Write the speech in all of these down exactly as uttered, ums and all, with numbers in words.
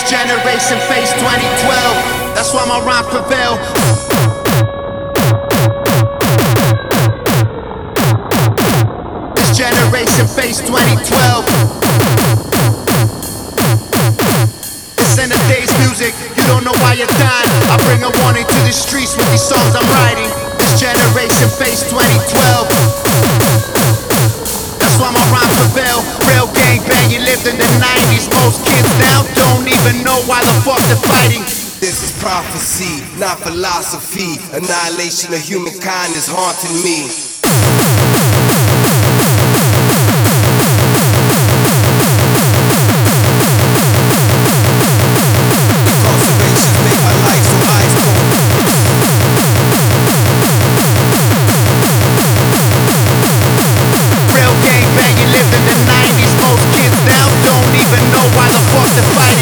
Generation face twenty twelve. That's why my rhymes prevail. This generation face twenty twelve. This ain't a day's music. You don't know why you're dying. I bring a warning to the streets with these songs I'm writing. This generation face twenty twelve. That's why my rhymes prevail. Real gang banging lived in the nineties. Most kids now don't even know why the fuck they're fighting. This is prophecy, not philosophy. Annihilation of humankind is haunting me. Incarcerations make my life so ice cold. Real gang banging lived in the nineties. Most kids now don't even know why the fuck they're fighting.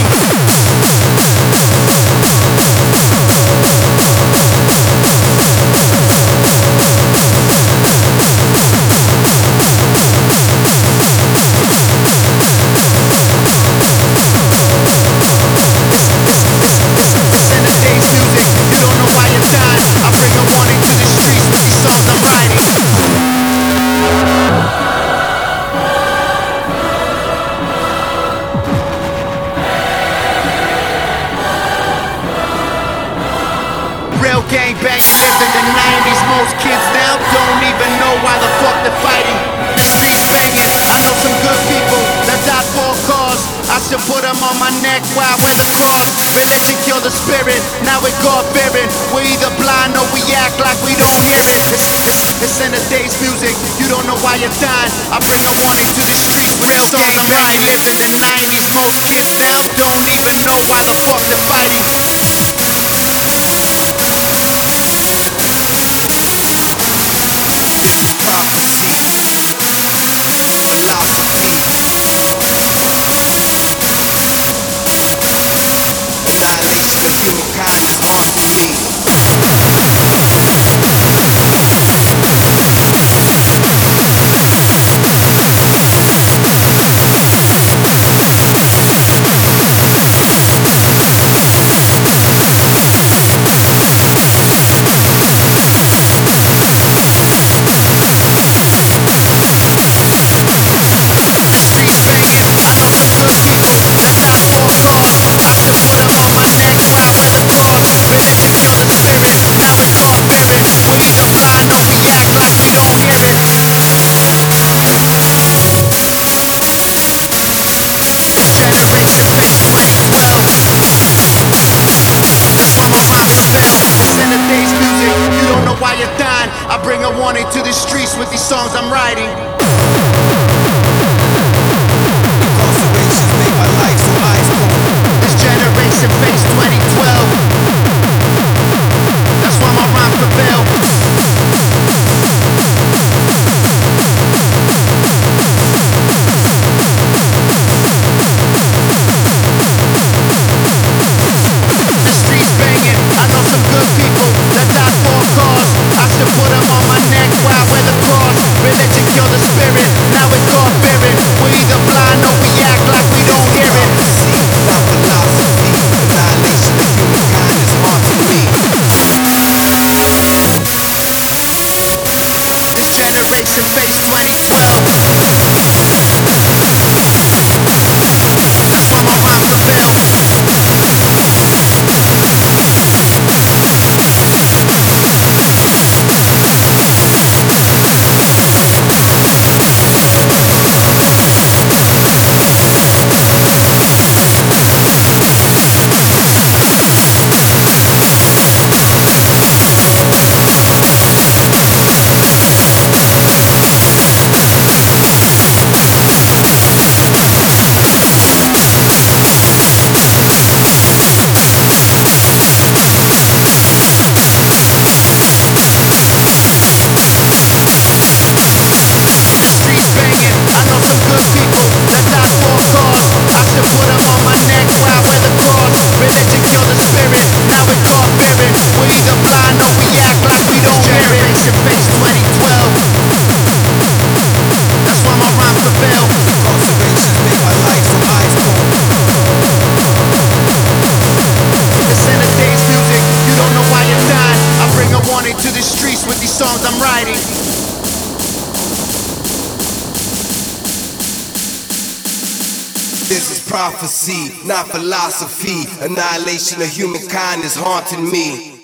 Real gang banging lived in the nineties. Most kids now don't even know why the fuck they're fighting. The streets banging. I know some good people that died for a cause. I should put them on my neck while I wear the cross. Religion killed the spirit. Now we God fearing. We're either blind or we act like we don't hear it. It's, it's, it's in the day's music. You don't know why you're dying. I bring a warning to the streets with real gang banging lived in the nineties. Most kids now don't even know why the fuck they're fighting. Why you're dying, I bring a warning to the streets with these songs I'm writing. Incarcerations make my life so ice cold. This generation face twenty twelve. That's why my rhymes prevail. The streets banging. I know some good people that died for a cause. I should put them on my neck while I wear the cross. Religion songs I'm writing. This is prophecy, not philosophy. Annihilation of humankind is haunting me.